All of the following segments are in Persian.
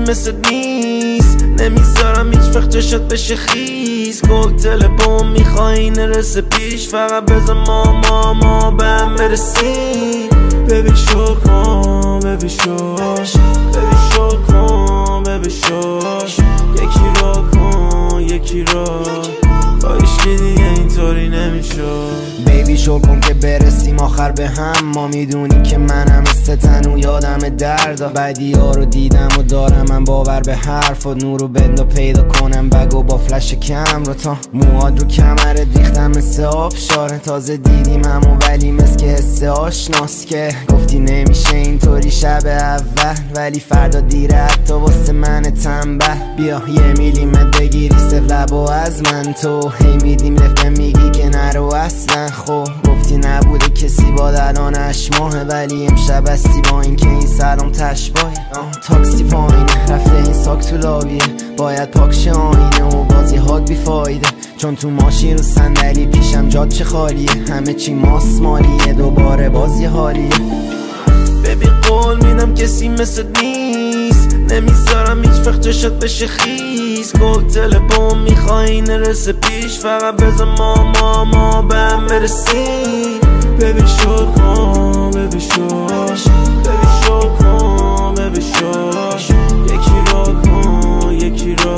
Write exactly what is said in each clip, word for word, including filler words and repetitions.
مثل نیست، نمیذارم هیچ وقت جاشت بشه خیز. کوکتل بوم میخوایی نرسه پیش، فقط بذار ما ما ما به هم برسیم. ببین شو کن ببین شو ببین شو کن ببین شو، یکی را کن یکی را، با هیچکی دیگه اینطوری نمیشد. بیبی شل کن که برسیم آخر به هم، ما میدونی که منم استتن و یادم دردا. بعدی ها رو دیدم و دارم من باور به حرف و نور و بندا پیدا کنم بگو با فلش کم رو تا موهاد رو کمرت ریختم مثل آبشاره. تازه دیدیم همو ولی مثل که حس آشناست که گفتی نمیشه اینطوری شب اول، ولی فردا دیره حتی واسه من تنبل. بیا یه میلیمت بگیری سف لبو از من، تو هی میدیم لفه میگی که نرو اصلا. خب گفتی نبوده کسی با الانش ماهه، ولی امشب هستی با این که این سرم تشباهه. تاکسی پایینه رفته این ساک تو لاویه، باید پاکش آینه و بازی هاگ بیفایده، چون تو ماشین رو صندلی پیشم جاد چه خالیه، همه چی ماسمالیه دوباره بازی حالیه. ببین قول میدم کسی مثل نیست، نمیذارم هیچ وقت جاشت بشه خیز. کوکتل بوم میخوایی نرسه پیش، فقط بذار ما ما ما به هم برسیم. ببین شو کن ببین شو ببین شو کن ببین شو، یکی را کن یکی را،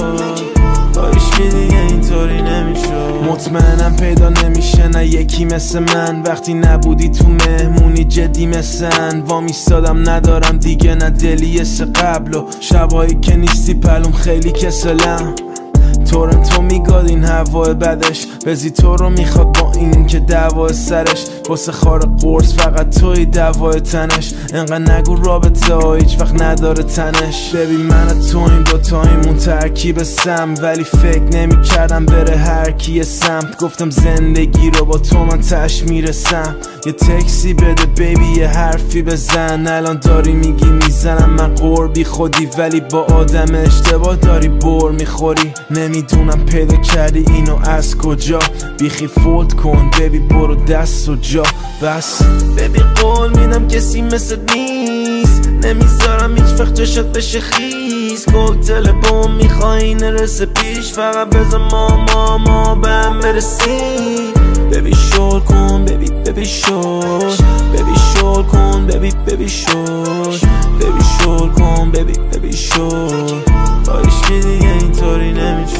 با هیچکی دیگه اینطوری نمیشه. مطمئنم پیدا نمیشه نه یکی مثل من، وقتی نبودی تو مهمونی جدی مثل وا میستادم، ندارم دیگه نه دلی مثل قبل و شبایی که نیستی پلوم خیلی کسلم. تورنتو میگاد این هوای بدش، بزی تو رو میخواد با این که دوای سرش، واسه خار قرص فقط توی دوای تنش. انقدر نگو رابطه ها هیچ وقت نداره تنش. ببین من تو این دوتاییمون ترکیب سم، ولی فکر نمی کردم بره هر کی سمت. گفتم زندگی رو با تو من تش میرسم، یه تکسی بده بیبی یه حرفی بزن. الان داری میگی میزنم من قربی خودی، ولی با آدم اشتباه داری بر میخوری. نمیدونم پیدا کردی اینو از کجا، بیخی فولد کن بیبی برو دست و جا بس. ببین قول میدم کسی مثل نیست، نمیذارم هیچ وقت جاشت بشه خیز. کوکتل بوم میخوایی نرسه پیش، فقط بذار ما ما ما به هم برسیم. ببی شل کن ببی ببی شل ببی شل کن ببی ببی شل ببی شل کن ببی ببی شل، با هیچکی دیگه اینطوری نمیشه.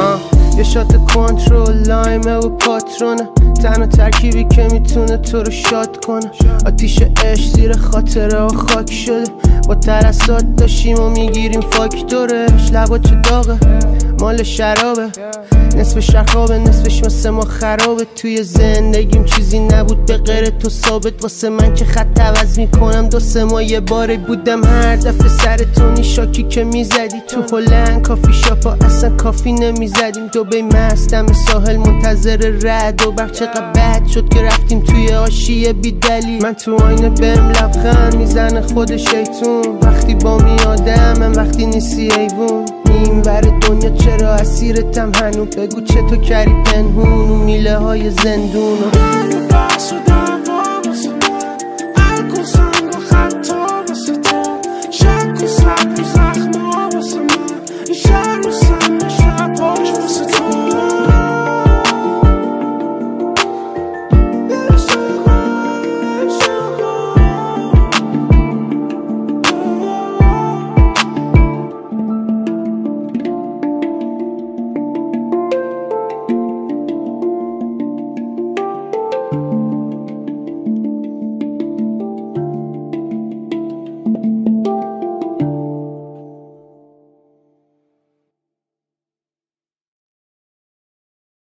یه شات کنترل لایمه و پاترونه، تنها ترکیبی که میتونه تو رو شاد کنه. آتیش عشق زیر خاطره و خاک شده، با ترسات داشتیم و میگیریم فاکتورش. لبا چه داغه مال شرابه، نصفش رخابه نصفش مثل ما خرابه. توی زندگیم چیزی نبود به غیر تو ثابت، واسه من که خط عوض میکنم دو سه ماه یه باره. بودم هر دفعه سر تو نیشاکی که میزدی، تو هلند کافی شاپا اصلا کافی نمیزدیم. دوبی مستم ساحل منتظر رد و برق، چقدر بد شد که رفتیم توی آشیه بی دلیل. من تو آینه بهم لبخند میزنه خود شیطون، وقتی با میادم من وقتی نیستی ایوون. این ور دنیا چرا اسیرتم هنو، بگو چطور کردی پنهون و میله های زندونو.